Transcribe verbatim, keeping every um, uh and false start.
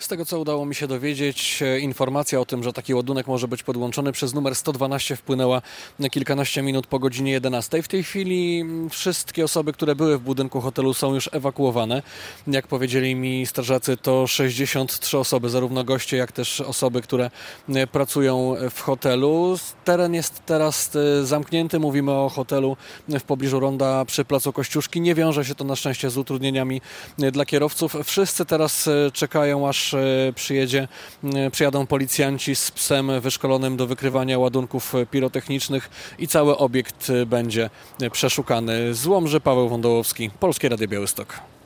Z tego, co udało mi się dowiedzieć, informacja o tym, że taki ładunek może być podłączony przez numer sto dwanaście wpłynęła kilkanaście minut po godzinie jedenastej. W tej chwili wszystkie osoby, które były w budynku hotelu, są już ewakuowane. Jak powiedzieli mi strażacy, to sześćdziesiąt trzy osoby, zarówno goście, jak też osoby, które pracują w hotelu. Teren jest teraz zamknięty. Mówimy o hotelu w pobliżu ronda przy Placu Kościuszki. Nie wiąże się to na szczęście z utrudnieniami dla kierowców. Wszyscy teraz czekają, aż przyjedzie, przyjadą policjanci z psem wyszkolonym do wykrywania ładunków pirotechnicznych i cały obiekt będzie przeszukany. Z Łomży Paweł Wądołowski, Polskie Radio Białystok.